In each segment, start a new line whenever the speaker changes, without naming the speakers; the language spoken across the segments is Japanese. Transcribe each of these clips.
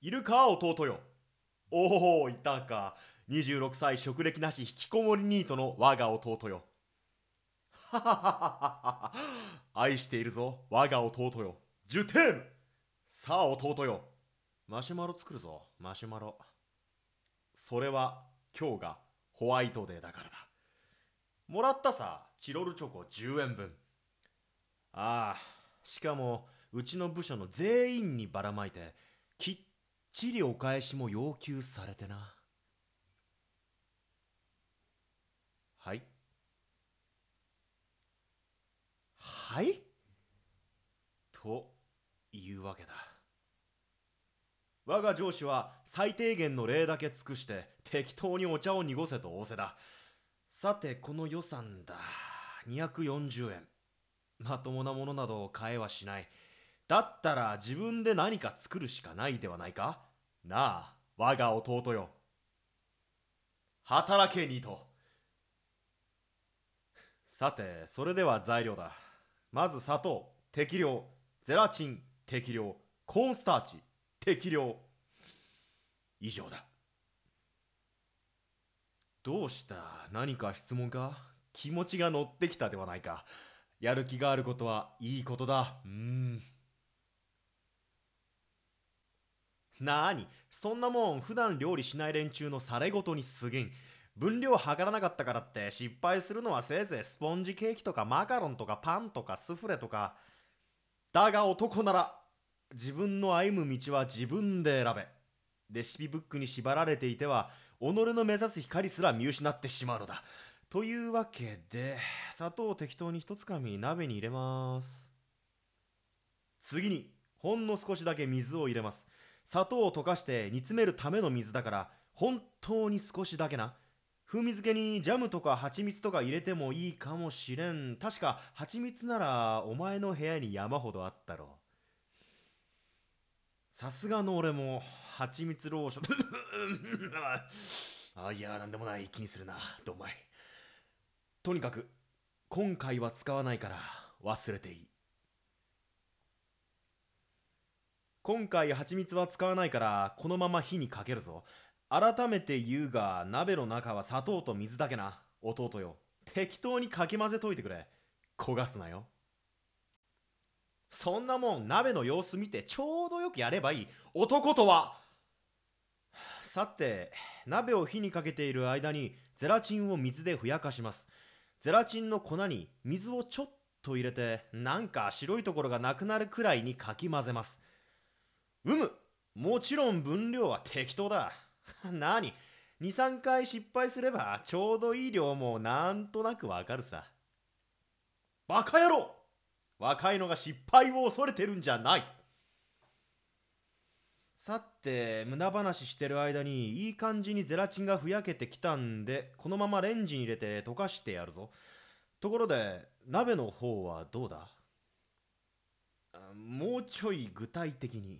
いるか弟よ。おお、いたか。26歳職歴なし引きこもりニートの我が弟よ。ははははは。愛しているぞ我が弟よ。10点。さあ弟よ、マシュマロ作るぞマシュマロ。それは今日がホワイトデーだからだ。もらったさ、チロルチョコ10円分。ああ、しかもうちの部署の全員にばらまいて、きっちりお返しも要求されてな。はいはいというわけだ。我が上司は最低限の礼だけ尽くして適当にお茶を濁せと仰せだ。さてこの予算だ。240円。まともなものなど買えはしない。だったら自分で何か作るしかないではないか。なあ我が弟よ。働けニート。さてそれでは材料だ。まず砂糖適量、ゼラチン適量、コーンスターチ適量。以上だ。どうした、何か質問か。気持ちが乗ってきたではないか。やる気があることはいいことだ。なーに、そんなもん普段料理しない連中のされごとに過ぎん。分量測らなかったからって失敗するのはせいぜいスポンジケーキとかマカロンとかパンとかスフレとか。だが男なら自分の歩む道は自分で選べ。レシピブックに縛られていては己の目指す光すら見失ってしまうのだ。というわけで砂糖を適当に一つかみ鍋に入れます。次にほんの少しだけ水を入れます。砂糖を溶かして煮詰めるための水だから本当に少しだけな。風味付けにジャムとか蜂蜜とか入れてもいいかもしれん。確か蜂蜜ならお前の部屋に山ほどあったろう。さすがの俺も蜂蜜ローションいやなんでもない、気にするなどんまい。とにかく今回は使わないから忘れていい。今回蜂蜜は使わないからこのまま火にかけるぞ。改めて言うが鍋の中は砂糖と水だけな。弟よ、適当にかき混ぜといてくれ。焦がすなよ。そんなもん鍋の様子見てちょうどよくやればいい。男とは。さて鍋を火にかけている間にゼラチンを水でふやかします。ゼラチンの粉に水をちょっと入れてなんか白いところがなくなるくらいにかき混ぜます。もちろん分量は適当だ。なに、2、3回失敗すればちょうどいい量もなんとなくわかるさ。バカ野郎、若いのが失敗を恐れてるんじゃない。さて無駄話してる間にいい感じにゼラチンがふやけてきたんでこのままレンジに入れて溶かしてやるぞ。ところで鍋の方はどうだ。もうちょい具体的に。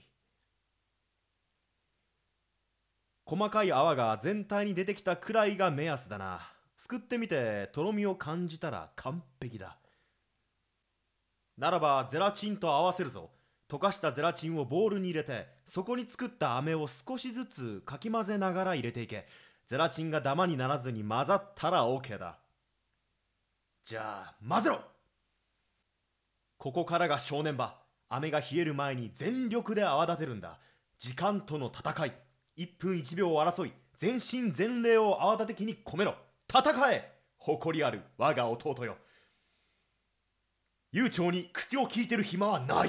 細かい泡が全体に出てきたくらいが目安だな。すくってみてとろみを感じたら完璧だ。ならばゼラチンと合わせるぞ。溶かしたゼラチンをボウルに入れてそこに作った飴を少しずつかき混ぜながら入れていけ。ゼラチンがダマにならずに混ざったら OK だ。じゃあ混ぜろ。ここからが正念場。飴が冷える前に全力で泡立てるんだ。時間との戦い。1分1秒を争い全身全霊を泡立て器に込めろ。戦え、誇りある我が弟よ。悠長に口を聞いてる暇はない。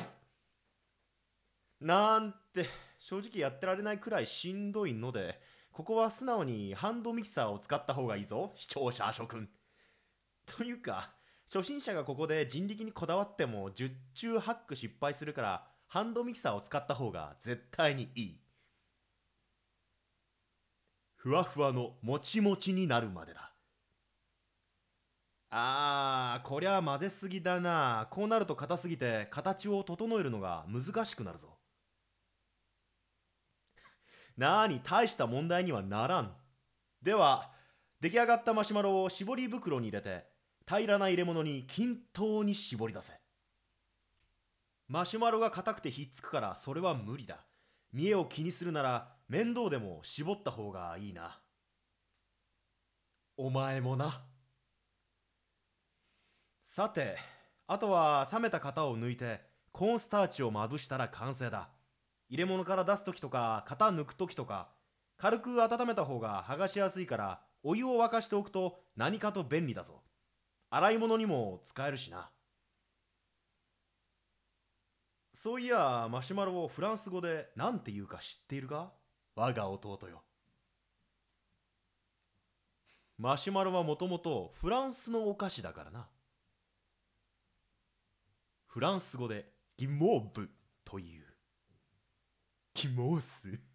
なんて正直やってられないくらいしんどいのでここは素直にハンドミキサーを使った方がいいぞ視聴者諸君。というか初心者がここで人力にこだわっても10中8句失敗するからハンドミキサーを使った方が絶対にいい。ふわふわのもちもちになるまでだ。こりゃ混ぜすぎだな。こうなると硬すぎて形を整えるのが難しくなるぞ。なに、大した問題にはならん。では出来上がったマシュマロを絞り袋に入れて平らな入れ物に均等に絞り出せ。マシュマロが硬くてひっつくからそれは無理だ。 見栄を気にするなら面倒でも絞った方がいいな。お前もな。さて、あとは冷めた型を抜いてコーンスターチをまぶしたら完成だ。入れ物から出すときとか型抜くときとか軽く温めた方が剥がしやすいからお湯を沸かしておくと何かと便利だぞ。洗い物にも使えるしな。そういやマシュマロをフランス語で何て言うか知っているか？我が弟よ。マシュマロはもともとフランスのお菓子だからな。フランス語でギモーブという。ギモース